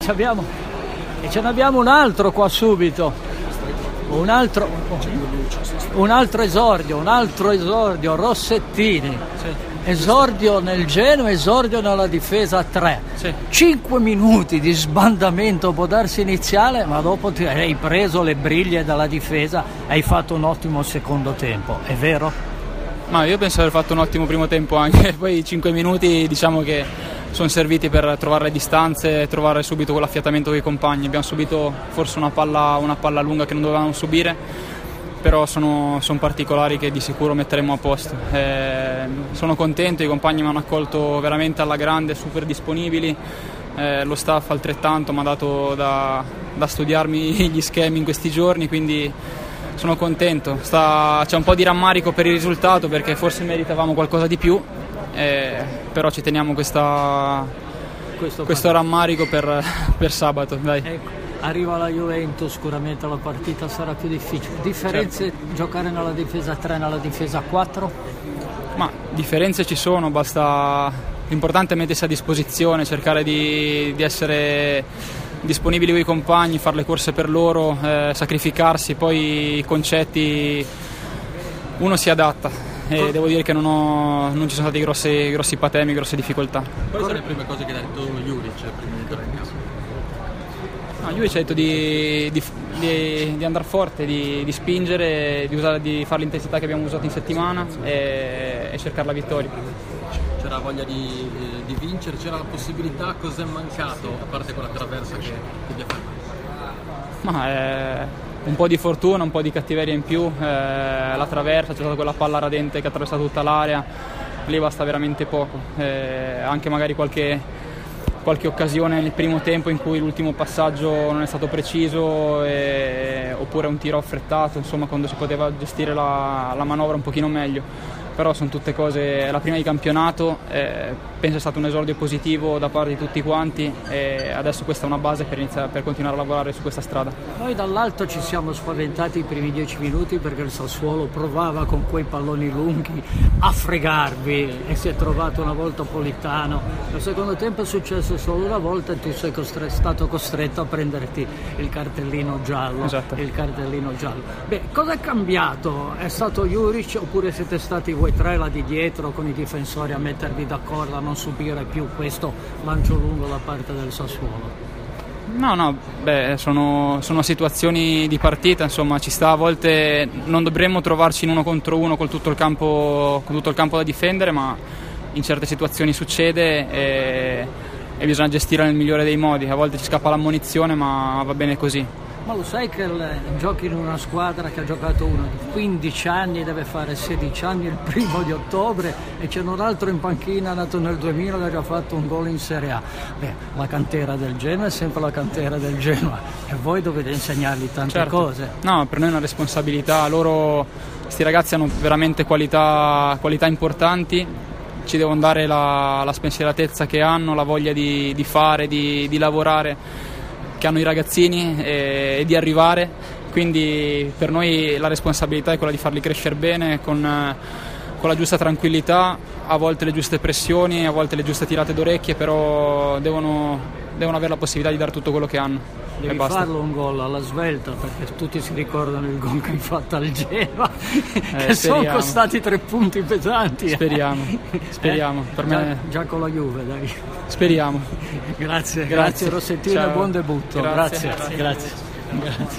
ce n'abbiamo un altro qua subito, un altro esordio, Rossettini. Sì. Esordio nel Genoa, esordio nella difesa 3. Sì. 5 minuti di sbandamento può darsi iniziale, ma dopo ti hai preso le briglie dalla difesa, hai fatto un ottimo secondo tempo, è vero? Ma io penso di aver fatto un ottimo primo tempo anche, poi 5 minuti diciamo che sono serviti per trovare le distanze, trovare subito quell'affiatamento con i compagni. Abbiamo subito forse una palla lunga che non dovevamo subire, però sono particolari che di sicuro metteremo a posto. Sono contento, i compagni mi hanno accolto veramente alla grande, super disponibili, lo staff altrettanto, mi ha dato da studiarmi gli schemi in questi giorni, quindi sono contento. C'è un po' di rammarico per il risultato perché forse meritavamo qualcosa di più, però ci teniamo questo rammarico per sabato. Dai. Ecco. Arriva la Juventus, sicuramente la partita sarà più difficile. Differenze, certo. Giocare nella difesa 3, nella difesa 4? Ma differenze ci sono, basta, l'importante è mettersi a disposizione, cercare di essere disponibili con i compagni, fare le corse per loro, sacrificarsi, poi i concetti uno si adatta. E devo dire che non ci sono stati grossi patemi, grosse difficoltà. Quali sono le prime cose che ha detto Juric prima di entrare in campo? Lui ci ha detto di andare forte, di spingere, di fare l'intensità che abbiamo usato in settimana e cercare la vittoria. C'era voglia di vincere, c'era la possibilità, cos'è mancato a parte quella traversa che vi ha fermato? Un po' di fortuna, un po' di cattiveria in più, la traversa, c'è stata quella palla radente che ha attraversato tutta l'area, lì basta veramente poco, anche magari qualche occasione nel primo tempo in cui l'ultimo passaggio non è stato preciso oppure un tiro affrettato, insomma quando si poteva gestire la manovra un pochino meglio, però sono tutte cose, è la prima di campionato, penso sia stato un esordio positivo da parte di tutti quanti e adesso questa è una base per continuare a lavorare su questa strada. Noi dall'alto ci siamo spaventati i primi 10 minuti perché il Sassuolo provava con quei palloni lunghi a fregarvi e si è trovato una volta Politano. Nel secondo tempo è successo solo una volta e tu sei stato costretto a prenderti il cartellino giallo. Esatto. Il cartellino giallo. Beh, cosa è cambiato? È stato Juric oppure siete stati voi tre là di dietro con i difensori a mettervi d'accordo a non subire più questo lancio lungo da parte del Sassuolo? Sono situazioni di partita, insomma ci sta, a volte non dovremmo trovarci in 1 contro 1 con tutto il campo da difendere, ma in certe situazioni succede e bisogna gestire nel migliore dei modi, a volte ci scappa l'ammonizione ma va bene così. Ma lo sai che giochi in una squadra che ha giocato uno di 15 anni, deve fare 16 anni il 1° ottobre e c'è un altro in panchina nato nel 2000 che ha già fatto un gol in Serie A. Beh, la cantera del Genoa è sempre la cantera del Genoa e voi dovete insegnargli tante cose. No, per noi è una responsabilità, questi ragazzi hanno veramente qualità importanti, ci devono dare la spensieratezza che hanno, la voglia di fare, di lavorare che hanno i ragazzini e di arrivare, quindi per noi la responsabilità è quella di farli crescere bene con la giusta tranquillità, a volte le giuste pressioni, a volte le giuste tirate d'orecchie, però devono avere la possibilità di dare tutto quello che hanno. Devi farlo un gol alla svelta perché tutti si ricordano il gol che hai fatto al Genoa che sono costati 3 punti pesanti. Speriamo. Per me già con la Juve, dai. Speriamo. Grazie Rossettino e buon debutto. Grazie.